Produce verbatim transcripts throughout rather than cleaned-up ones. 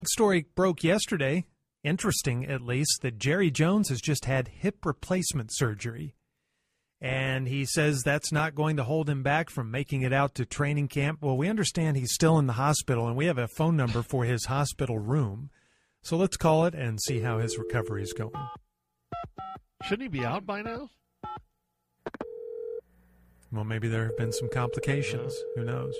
Story broke yesterday, interesting at least, that Jerry Jones has just had hip replacement surgery. And he says that's not going to hold him back from making it out to training camp. Well, we understand he's still in the hospital, and we have a phone number for his hospital room. So let's call it and see how his recovery is going. Shouldn't he be out by now? Well, maybe there have been some complications. Yeah. Who knows?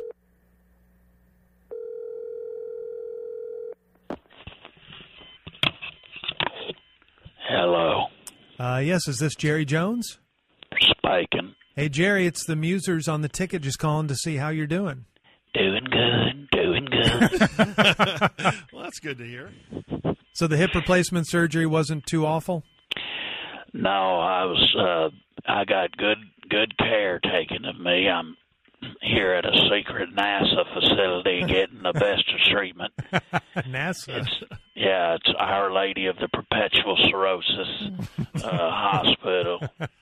Hello. Uh, yes, is this Jerry Jones? Spiking. Hey, Jerry, it's the Musers on the ticket just calling to see how you're doing. Doing good, doing good. Well, that's good to hear. So the hip replacement surgery wasn't too awful? No, I was. Uh, I got good, good care taken of me. I'm here at a secret NASA facility getting the best of treatment. NASA? It's, yeah, it's Our Lady of the Perpetual Cirrhosis uh, Hospital.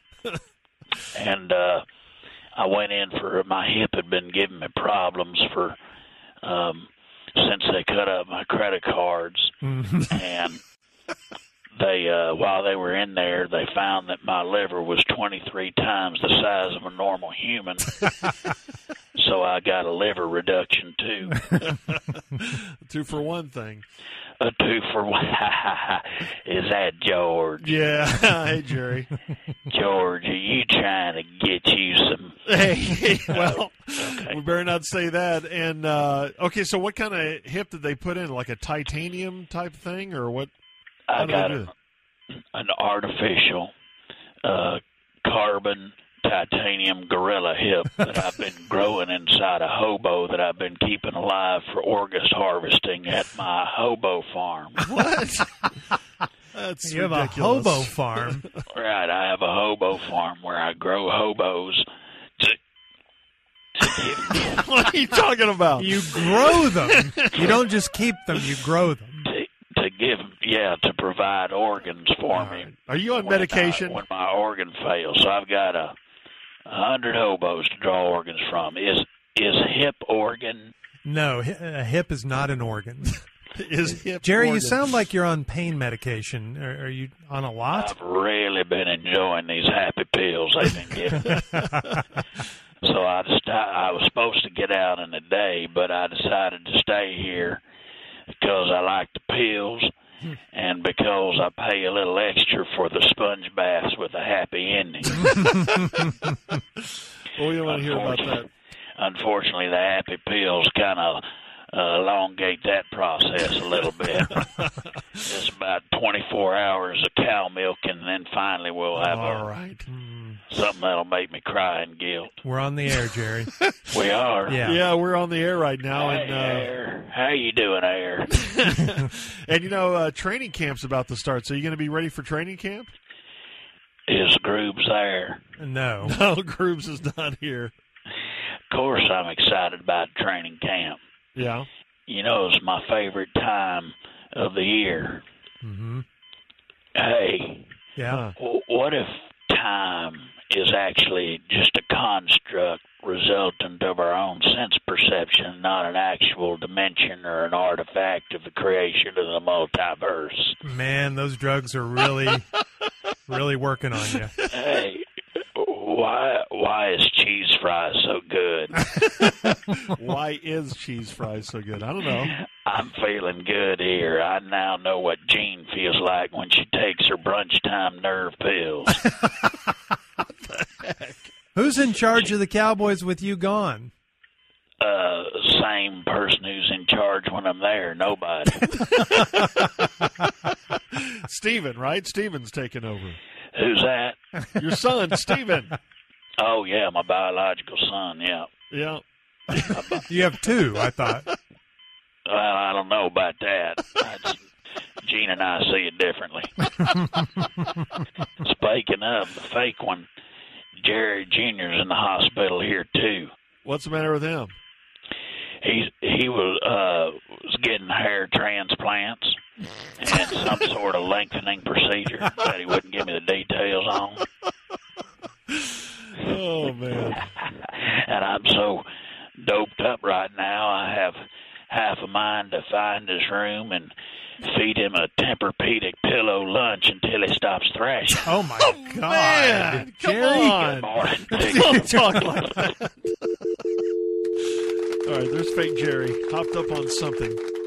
And uh, I went in for, my hip had been giving me problems for, um, since they cut up my credit cards. And they, uh, while they were in there, they found that my liver was twenty-three times the size of a normal human. So I got a liver reduction, too. Two for one thing. A two for one. Is that George? Yeah. Hey, Jerry. George, are you trying to get you some? Hey, well, okay. We better not say that. And, uh, okay, so what kind of hip did they put in? Like a titanium type thing or what? I got a, an artificial uh, carbon titanium gorilla hip that I've been growing inside a hobo that I've been keeping alive for August harvesting at my hobo farm. What? That's you ridiculous. have a hobo farm. Right, I have a hobo farm where I grow hobos to, to give What are you talking about? You grow them. You don't just keep them, you grow them. To, to give, yeah, to provide organs for me. Are you on when medication? I, when my organ fails. So I've got a, a hundred hobos to draw organs from. Is is hip organ? No, a hip is not an organ. Is hip Jerry, organ. you sound like you're on pain medication. Are, are you on a lot? I've really been enjoying these happy pills they've been giving me. So I, just, I was supposed to get out in the day, but I decided to stay here because I like the pills and because I pay a little extra for the sponge baths with a happy ending. Well, we don't want to hear about that. Unfortunately, the happy pills kind of uh, elongate that process a little bit. It's about twenty-four hours of cow milk, and then finally we'll have All a, right. something that'll make me cry in guilt. We're on the air, Jerry. We are. Yeah. Yeah, we're on the air right now. Hey, and uh, Air. How you doing, Air? And, you know, uh, training camp's about to start, so you going to be ready for training camp? Is Groobs there? No. No, Groobs is not here. Of course I'm excited about training camp. Yeah. You know, it's my favorite time of the year. Mm-hmm. Hey, Yeah. w- what if time is actually just a construct resultant of our own sense perception, not an actual dimension or an artifact of the creation of the multiverse? Man, those drugs are really, really working on you. Hey, why why is cheese fries so good? Why is cheese fries so good? I don't know. I'm feeling good here. I now know what Jean feels like when she takes her brunch time nerve pills. Who's in charge of the Cowboys with you gone? Uh, same person who's in charge when I'm there. Nobody. Steven, right? Steven's taking over. Who's that? Your son, Steven. Oh, yeah, my biological son, yeah. Yeah. You have two, I thought. Well, I don't know about that. That's, Gene and I see it differently. Speaking of the fake one, Jerry Junior's in the hospital here, too. What's the matter with him? He's, he was, uh, was getting hair transplants and some sort of lengthening procedure that he wouldn't give me the details on. Oh, man. And I'm so doped up right now, I have half a mind to find his room and feed him a Tempur-Pedic pillow lunch until he stops thrashing. Oh, my God. Man, come Jerry. on. Good morning. Don't talk like that. All right, there's fake Jerry. Hopped up on something.